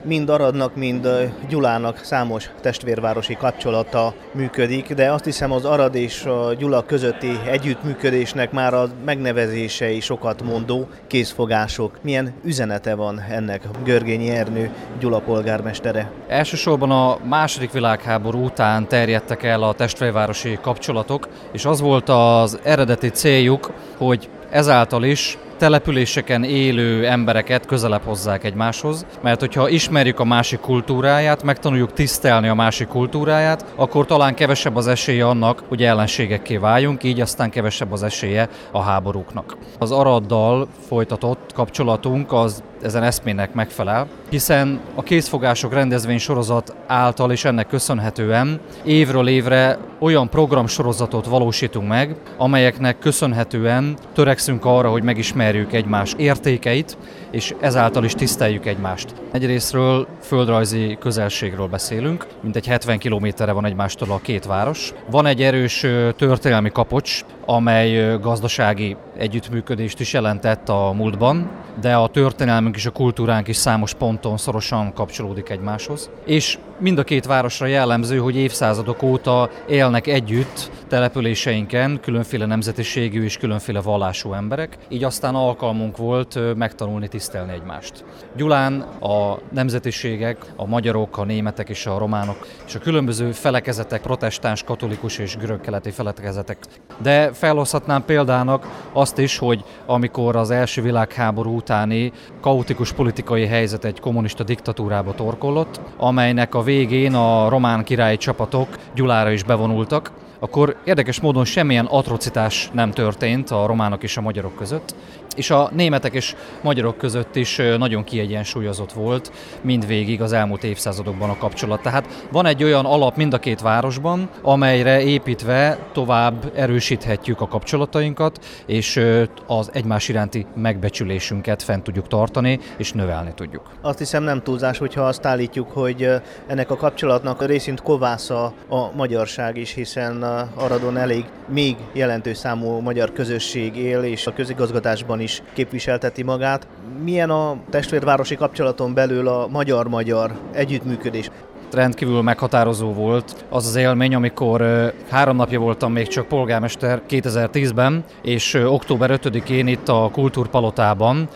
mind Aradnak, mind Gyulának számos testvérvárosi kapcsolata működik, de azt hiszem az Arad és a Gyula közötti együttműködésnek már a megnevezése is sokat mondó, kézfogások. Milyen üzenete van ennek Görgényi Ernő, Gyula polgármestere? Elsősorban a II. Világháború után terjedtek el a testvérvárosi kapcsolatok, és az volt az eredeti céljuk, hogy ezáltal is településeken élő embereket közelebb hozzák egymáshoz, mert hogyha ismerjük a másik kultúráját, megtanuljuk tisztelni a másik kultúráját, akkor talán kevesebb az esélye annak, hogy ellenségekké váljunk, így aztán kevesebb az esélye a háborúknak. Az Araddal folytatott kapcsolatunk az ezen eszmének megfelel, hiszen a kézfogások rendezvénysorozat által és ennek köszönhetően évről évre olyan programsorozatot valósítunk meg, amelyeknek köszönhetően törekszünk arra, hogy megismerjük egymás értékeit, és ezáltal is tiszteljük egymást. Egyrésztről földrajzi közelségről beszélünk, mintegy 70 kilométerre van egymástól a két város. Van egy erős történelmi kapocs, amely gazdasági együttműködést is jelentett a múltban, de a történelmünk és a kultúránk is számos ponton szorosan kapcsolódik egymáshoz. És mind a két városra jellemző, hogy évszázadok óta élnek együtt településeinken különféle nemzetiségű és különféle vallású emberek, így aztán alkalmunk volt megtanulni tisztelni egymást. Gyulán a nemzetiségek, a magyarok, a németek és a románok és a különböző felekezetek, protestáns, katolikus és görög-keleti felekezetek. De felhozhatnám példának azt is, hogy amikor az első világháború utáni kaotikus politikai helyzet egy kommunista diktatúrába torkollott, amelynek a végén a román királyi csapatok Gyulára is bevonultak, akkor érdekes módon semmilyen atrocitás nem történt a románok és a magyarok között, és a németek és magyarok között is nagyon kiegyensúlyozott volt mindvégig az elmúlt évszázadokban a kapcsolat. Tehát van egy olyan alap mind a két városban, amelyre építve tovább erősíthetjük a kapcsolatainkat, és az egymás iránti megbecsülésünket fent tudjuk tartani, és növelni tudjuk. Azt hiszem nem túlzás, hogyha azt állítjuk, hogy ennek a kapcsolatnak részint kovásza a magyarság is, hiszen Aradon elég még jelentős számú magyar közösség él, és a közigazgatásban is képviselteti magát. Milyen a testvérvárosi kapcsolaton belül a magyar-magyar együttműködés? Rendkívül meghatározó volt az az élmény, amikor 3 napja voltam még csak polgármester 2010-ben, és október 5-én itt a Kultúrpalotában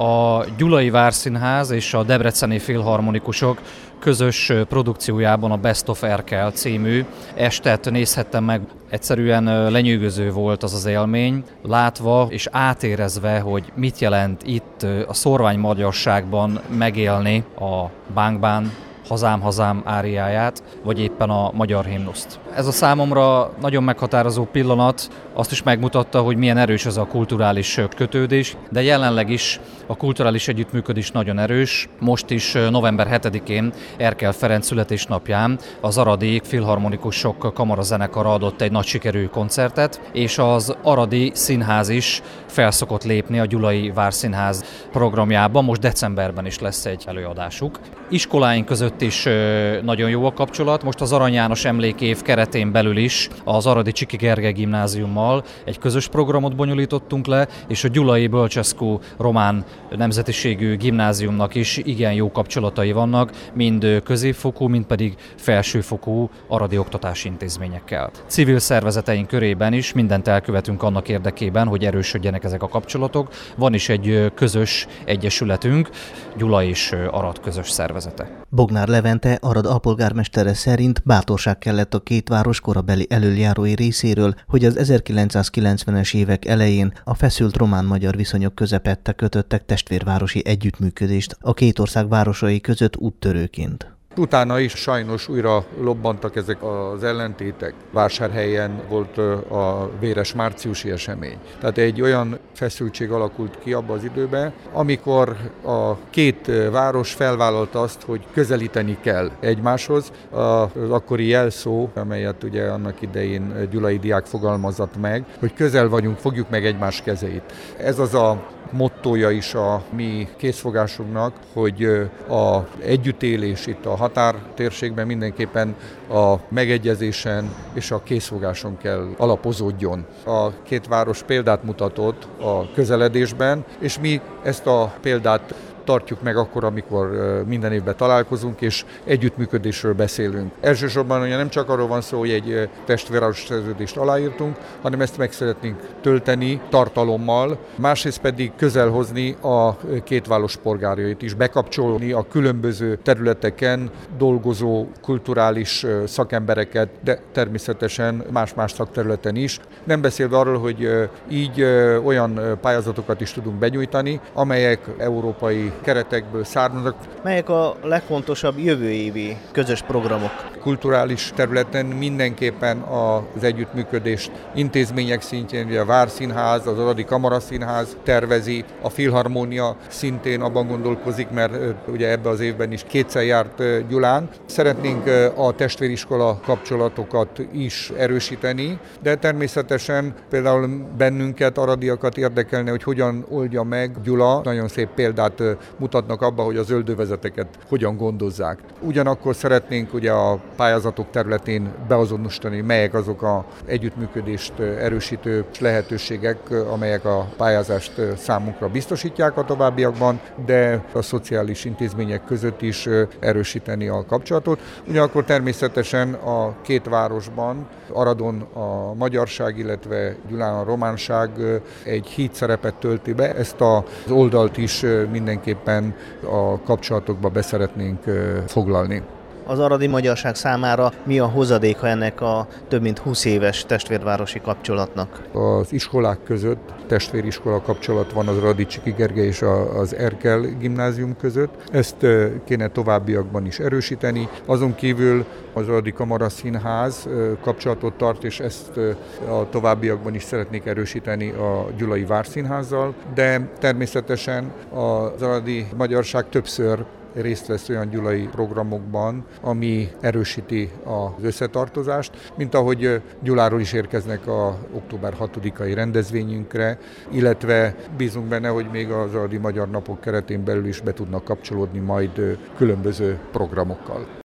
a Gyulai Várszínház és a Debreceni Filharmonikusok közös produkciójában a Best of Erkel című estet nézhettem meg. Egyszerűen lenyűgöző volt az az élmény, látva és átérezve, hogy mit jelent itt a szórványmagyarságban megélni a Bánk-bán Hazám, hazám áriáját, vagy éppen a magyar himnuszt. Ez a számomra nagyon meghatározó pillanat azt is megmutatta, hogy milyen erős ez a kulturális kötődés, de jelenleg is a kulturális együttműködés nagyon erős. Most is november 7-én Erkel Ferenc születésnapján az Aradi Filharmonikusok Kamarazenekara adott egy nagy sikerű koncertet, és az Aradi Színház is felszokott lépni a Gyulai Várszínház programjában, most decemberben is lesz egy előadásuk. Iskoláink között is nagyon jó a kapcsolat, most az Arany János Emlékév keretén belül is az Aradi Csiki Gergely Gimnáziummal egy közös programot bonyolítottunk le, és a Gyulai Bölcseszkó román nemzetiségű gimnáziumnak is igen jó kapcsolatai vannak, mind középfokú, mind pedig felsőfokú aradi oktatási intézményekkel. Civil szervezeteink körében is mindent elkövetünk annak érdekében, hogy erősödjenek ezek a kapcsolatok. Van is egy közös egyesületünk, Gyula és Arad közös szervezete. Bognár Levente, Arad alpolgármestere szerint bátorság kellett a két város korabeli elöljárói részéről, hogy az 1990-es évek elején a feszült román-magyar viszonyok közepette kötöttek testvérvárosi együttműködést a két ország városai között úttörőként. Utána is sajnos újra lobbantak ezek az ellentétek. Vásárhelyen volt a véres márciusi esemény. Tehát egy olyan feszültség alakult ki abban az időben, amikor a két város felvállalta azt, hogy közelíteni kell egymáshoz. Az akkori jelszó, amelyet ugye annak idején gyulai diák fogalmazott meg, hogy közel vagyunk, fogjuk meg egymás kezeit. Ez az a mottója is a mi készfogásunknak, hogy az együttélés itt a határtérségben mindenképpen a megegyezésen és a készfogáson kell alapozódjon. A két város példát mutatott a közeledésben, és mi ezt a példát tartjuk meg akkor, amikor minden évben találkozunk, és együttműködésről beszélünk. Elsősorban ugye nem csak arról van szó, hogy egy testvérvárosi szerződést aláírtunk, hanem ezt meg szeretnénk tölteni tartalommal, másrészt pedig közel hozni a két város polgárjait is, bekapcsolni a különböző területeken dolgozó kulturális szakembereket, de természetesen más-más szakterületen is. Nem beszélve arról, hogy így olyan pályázatokat is tudunk benyújtani, amelyek európai keretekből származnak. Melyek a legfontosabb jövő évi közös programok? Kulturális területen mindenképpen az együttműködést intézmények szintjén, ugye a Várszínház, az Aradi Kamaraszínház tervezi, a Filharmónia szintén abban gondolkozik, mert ugye ebbe az évben is kétszer járt Gyulán. Szeretnénk a testvériskola kapcsolatokat is erősíteni, de természetesen például bennünket, aradiakat érdekelne, hogy hogyan oldja meg Gyula. Nagyon szép példát mutatnak abba, hogy az öldövezeteket hogyan gondozzák. Ugyanakkor szeretnénk ugye a pályázatok területén beazonosítani, melyek azok az együttműködést erősítő lehetőségek, amelyek a pályázást számunkra biztosítják a továbbiakban, de a szociális intézmények között is erősíteni a kapcsolatot. Ugyanakkor természetesen a két városban, Aradon a magyarság, illetve Gyulán a románság egy híd szerepet tölti be. Ezt az oldalt is mindenképpen a kapcsolatokba beszeretnénk foglalni. Az aradi magyarság számára mi a hozadéka ennek a több mint 20 éves testvérvárosi kapcsolatnak? Az iskolák között testvériskola kapcsolat van az Aradi Csiki Gergely és az Erkel gimnázium között. Ezt kéne továbbiakban is erősíteni. Azon kívül az Aradi Kamaraszínház kapcsolatot tart, és ezt a továbbiakban is szeretnék erősíteni a Gyulai Várszínházzal, de természetesen az aradi magyarság többször részt vesz olyan gyulai programokban, ami erősíti az összetartozást, mint ahogy Gyuláról is érkeznek a október 6-ai rendezvényünkre, illetve bízunk benne, hogy még az Aradi Magyar Napok keretén belül is be tudnak kapcsolódni majd különböző programokkal.